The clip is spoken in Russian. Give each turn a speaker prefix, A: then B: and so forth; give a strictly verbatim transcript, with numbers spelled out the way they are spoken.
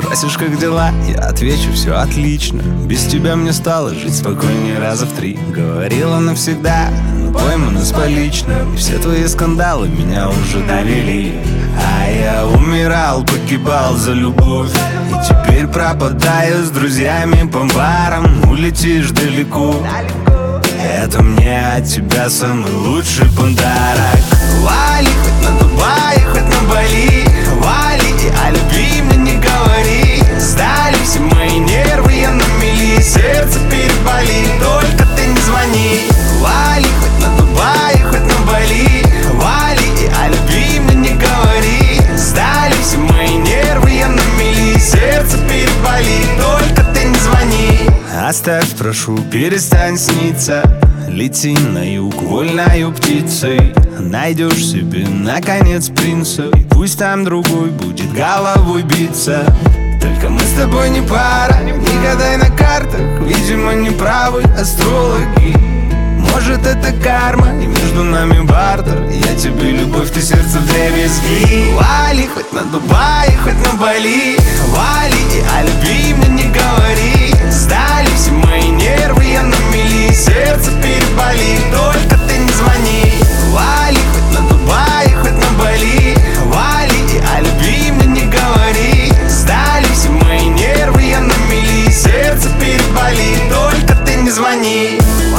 A: Спросишь, как дела, я отвечу: все отлично. Без тебя мне стало жить спокойнее раза в три. Говорила навсегда, но поймана с поличным. И все твои скандалы меня уже довели. А я умирал, погибал за любовь. И теперь пропадаю с друзьями по барам. Улетишь далеко, это мне от тебя самый лучший подарок. Вали, хоть на Дубае, хоть на Бали. Вали, и о любви мне не говори. Сдали все мои нервы, я на мели. Сердце переболит, только ты не звони. Вали, хоть на Дубае, хоть на Бали. Вали, и о любви мне не говори. Сдали все мои нервы, я на мели. Сердце переболит, только ты не звони. Оставь, прошу, перестань сниться. Лети на юг вольною птицей. Найдешь себе, наконец, принца. И пусть там другой будет головой биться. Только мы с тобой не пара, не гадай на картах. Видимо, не правы астрологи. Может, это карма, и между нами бартер. Я тебе любовь, ты сердце в дребезги. Вали, хоть на Дубае, хоть на Бали. Вали, и о любви мне не говори. Сдали все мои нервы, я на мели. Сердце переболит, только ты не звони. Вали, хоть на Дубае, хоть на Бали. Вали, и о любви мне не говори. Сдали все мои нервы, я на мели. Сердце переболит, только ты не звони.